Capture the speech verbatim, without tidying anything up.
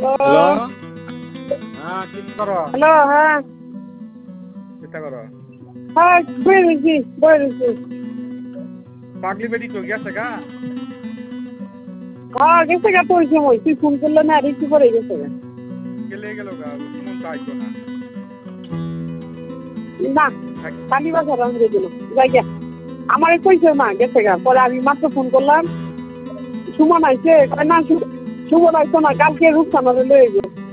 hello হ্যাঁ কি করো হ্যালো হ্যাঁ চিন্তা করো হ্যাঁ বলেছি বলেছি পাগলি বেটি তো গেছে গা হ্যাঁ গেছে গা তোর সময় তুই ফোন করলে না রিসিভ করে গেছে গা গেলে গেল গা সুমন তো আইতো না না কালি বাজার আনবে দিল যাই গা আমার কইছে মা গেছে গা পরে আমি মাত্র ফোন করলাম সুমন আইছে কয় না সুমন আইতো না কালকে রূপসানারে লয়ে গেছে